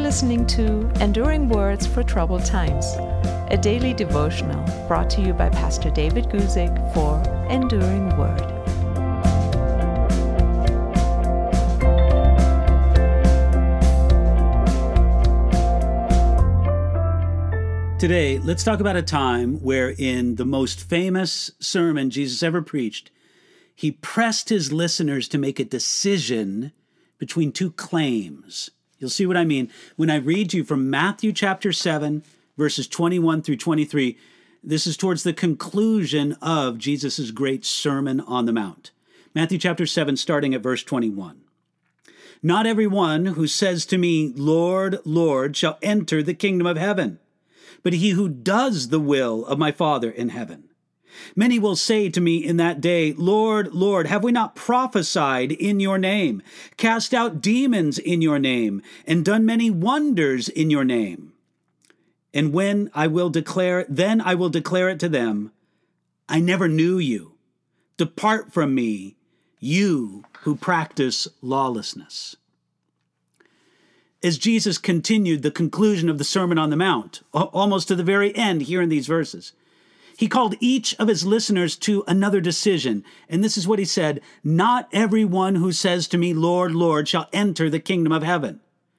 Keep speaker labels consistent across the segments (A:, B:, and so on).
A: listening to Enduring Words for Troubled Times, a daily devotional brought to you by Pastor David Guzik for Enduring Word.
B: Today, let's talk about a time where in the most famous sermon Jesus ever preached, he pressed his listeners to make a decision between two claims. You'll see what I mean when I read to you from Matthew chapter 7, verses 21 through 23. This is towards the conclusion of Jesus' great Sermon on the Mount. Matthew chapter 7, starting at verse 21. Not everyone who says to me, Lord, Lord, shall enter the kingdom of heaven, but he who does the will of my Father in heaven. Many will say to me in that day, Lord, Lord, have we not prophesied in your name, cast out demons in your name, and done many wonders in your name? And then I will declare it to them, I never knew you. Depart from me, you who practice lawlessness. As Jesus continued the conclusion of the Sermon on the Mount, almost to the very end here in these verses, he called each of his listeners to another decision. And this is what he said, not everyone who says to me, Lord, Lord, shall enter the kingdom of heaven.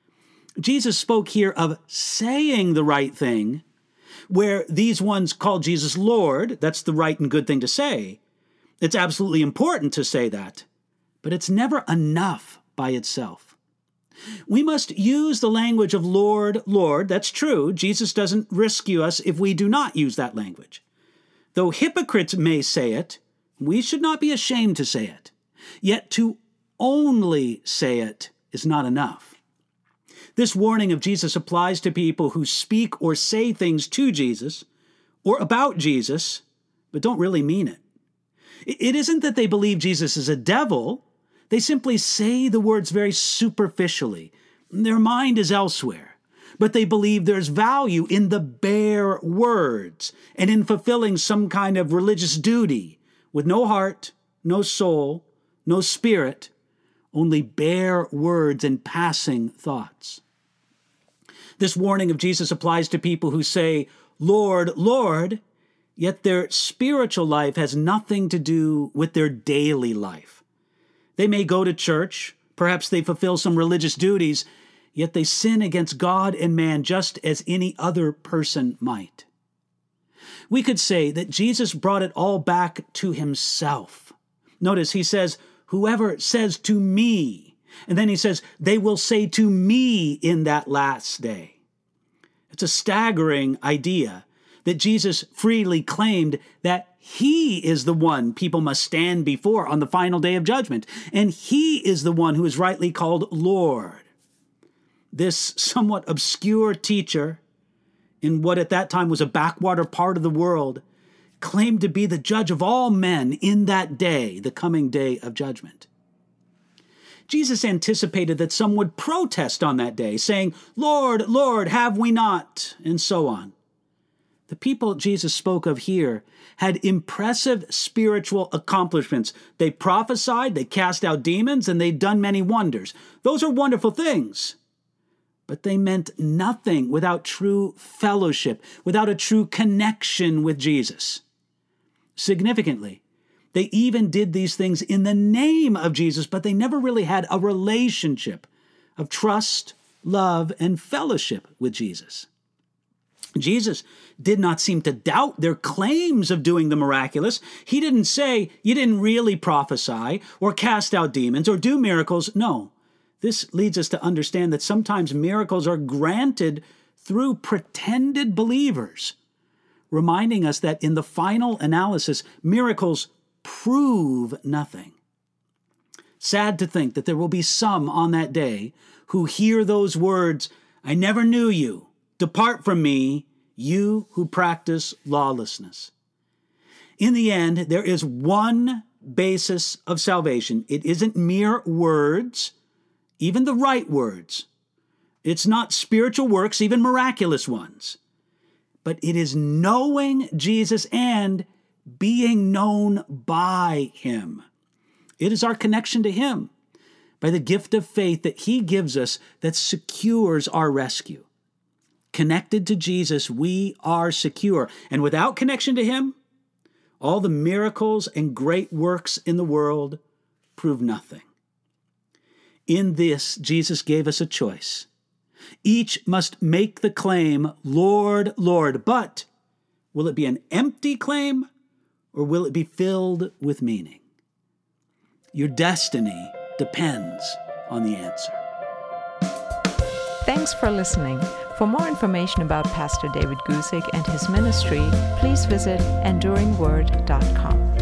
B: Jesus spoke here of saying the right thing, where these ones called Jesus Lord. That's the right and good thing to say. It's absolutely important to say that, but it's never enough by itself. We must use the language of Lord, Lord. That's true. Jesus doesn't rescue us if we do not use that language. Though hypocrites may say it, we should not be ashamed to say it. Yet to only say it is not enough. This warning of Jesus applies to people who speak or say things to Jesus or about Jesus, but don't really mean it. It isn't that they believe Jesus is a devil. They simply say the words very superficially. Their mind is elsewhere. But they believe there's value in the bare words and in fulfilling some kind of religious duty with no heart, no soul, no spirit, only bare words and passing thoughts. This warning of Jesus applies to people who say, Lord, Lord, yet their spiritual life has nothing to do with their daily life. They may go to church, perhaps they fulfill some religious duties, yet they sin against God and man just as any other person might. We could say that Jesus brought it all back to himself. Notice he says, whoever says to me, and then he says, they will say to me in that last day. It's a staggering idea that Jesus freely claimed that he is the one people must stand before on the final day of judgment, and he is the one who is rightly called Lord. This somewhat obscure teacher, in what at that time was a backwater part of the world, claimed to be the judge of all men in that day, the coming day of judgment. Jesus anticipated that some would protest on that day, saying, Lord, Lord, have we not? And so on. The people Jesus spoke of here had impressive spiritual accomplishments. They prophesied, they cast out demons, and they'd done many wonders. Those are wonderful things. But they meant nothing without true fellowship, without a true connection with Jesus. Significantly, they even did these things in the name of Jesus, but they never really had a relationship of trust, love, and fellowship with Jesus. Jesus did not seem to doubt their claims of doing the miraculous. He didn't say, you didn't really prophesy or cast out demons or do miracles. No. This leads us to understand that sometimes miracles are granted through pretended believers, reminding us that in the final analysis, miracles prove nothing. Sad to think that there will be some on that day who hear those words, I never knew you, depart from me, you who practice lawlessness. In the end, there is one basis of salvation. It isn't mere words, even the right words. It's not spiritual works, even miraculous ones. But it is knowing Jesus and being known by him. It is our connection to him. by the gift of faith that he gives us that secures our rescue. Connected to Jesus, we are secure. And without connection to him, all the miracles and great works in the world prove nothing. In this, Jesus gave us a choice. Each must make the claim, Lord, Lord, but will it be an empty claim or will it be filled with meaning? Your destiny depends on the answer.
A: Thanks for listening. For more information about Pastor David Guzik and his ministry, please visit enduringword.com.